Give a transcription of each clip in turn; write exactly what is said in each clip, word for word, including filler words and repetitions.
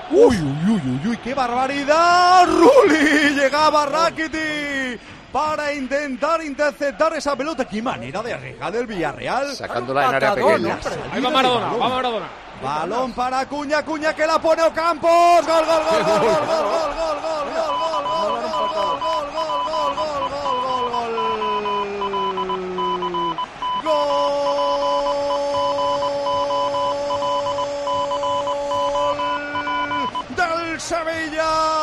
Uy, uy, uy, uy, uy, qué barbaridad. Rulli, llegaba Rakitic para intentar interceptar esa pelota. Qué manera de arriesgar del Villarreal. Sacándola en área pequeña. Ahí va Maradona, va Maradona. Balón para Acuña, Acuña que la pone Ocampos. Gol, gol, gol, gol, gol, gol, gol, gol, gol, gol, gol, gol, gol, gol, gol, gol, gol, gol del Sevilla.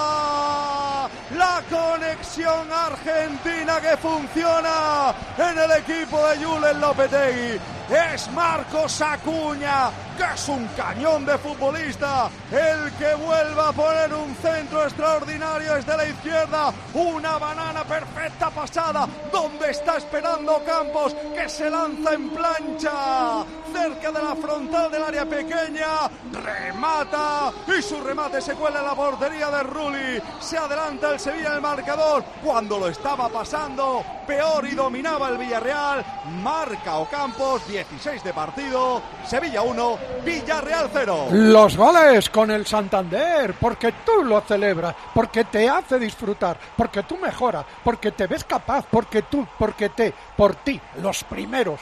La conexión argentina que funciona en el equipo de Julen Lopetegui. Es Marcos Acuña, que es un cañón de futbolista, el que vuelve a poner un centro extraordinario desde la izquierda, una banana perfecta pasada, donde está esperando Campos, que se lanza en plancha, cerca de la frontal del área pequeña, remata, y su remate se cuela en la portería de Rulli, se adelanta el Sevilla en el marcador, cuando lo estaba pasando peor y dominaba el Villarreal, marca Ocampos, dieciséis de partido, Sevilla uno, Villarreal cero. Los goles con el Santander, porque tú lo celebras, porque te hace disfrutar, porque tú mejoras, porque te ves capaz, porque tú, porque te, por ti, los primeros.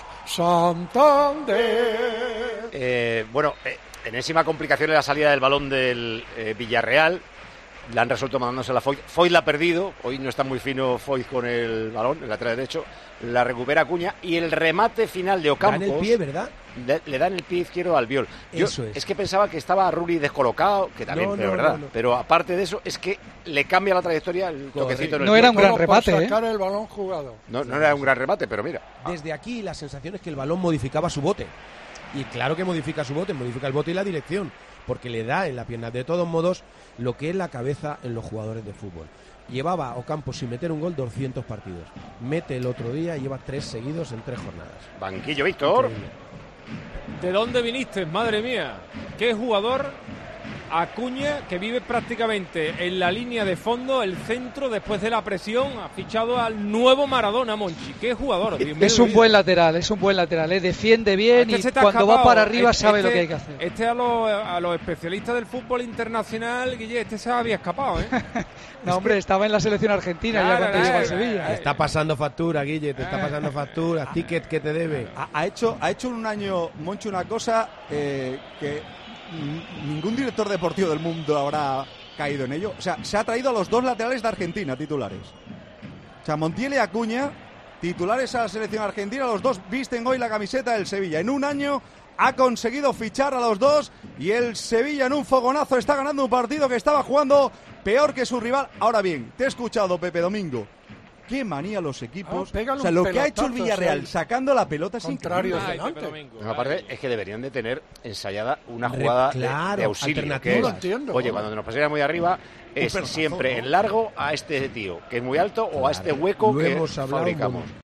Santander. Eh, bueno, eh, enésima complicación en la salida del balón del eh, Villarreal. La han resuelto mandándose a Foyt. Foyt la ha perdido. Hoy no está muy fino Foyt con el balón, el lateral derecho. La recupera Acuña y el remate final de Ocampos. Da en el pie, ¿verdad? Le, le da en el pie izquierdo al Albiol. Yo, eso es. Es que pensaba que estaba Rulli descolocado, que también, no, pero no, verdad. No, no. Pero aparte de eso, es que le cambia la trayectoria el toquecito en el No pie. era un gran remate, ¿eh? Sacar el balón jugado. No, no era un gran remate, pero mira. Desde aquí la sensación es que el balón modificaba su bote. Y claro que modifica su bote, modifica el bote y la dirección, porque le da en la pierna. De todos modos, lo que es la cabeza en los jugadores de fútbol. Llevaba Ocampos sin meter un gol doscientos partidos. Mete el otro día y lleva tres seguidos en tres jornadas. Banquillo, Víctor. Increíble. ¿De dónde viniste? Madre mía. ¿Qué jugador? Acuña, que vive prácticamente en la línea de fondo, el centro, después de la presión, ha fichado al nuevo Maradona, Monchi. ¿Qué jugador? Dios mío, Es un vida. buen lateral, es un buen lateral, ¿eh? Defiende bien Este y se te ha cuando escapado. va para arriba Este- sabe lo este- que hay que hacer. Este a los, a los especialistas del fútbol internacional, Guille, este se había escapado, ¿eh? No, hombre, estaba en la selección argentina Claro, ya cuando claro, llegó al claro. Sevilla. Te está pasando factura, Guille, te está pasando factura, ticket que te debe. Ha, ha hecho, ha hecho en un año, Moncho, una cosa eh, que n- ningún director deportivo del mundo habrá caído en ello. O sea, se ha traído a los dos laterales de Argentina titulares. O sea, Montiel y Acuña, titulares a la selección argentina, los dos visten hoy la camiseta del Sevilla. En un año ha conseguido fichar a los dos y el Sevilla en un fogonazo está ganando un partido que estaba jugando peor que su rival. Ahora bien, te he escuchado, Pepe Domingo. Qué manía los equipos. Ah, pégale o sea, un lo que ha hecho el pelotazo, Villarreal sí. sacando la pelota es Contrario increíble. Ay, delante. Pepe Domingo. No, aparte es que deberían de tener ensayada una Re- jugada de- claro, de, auxilio. Que alternativas. es, No lo entiendo. oye, cuando nos pasemos muy arriba, es pelotazo, siempre ¿no? en largo a este tío, que es muy alto, o a este hueco Lo que hemos hablado un fabricamos. montón.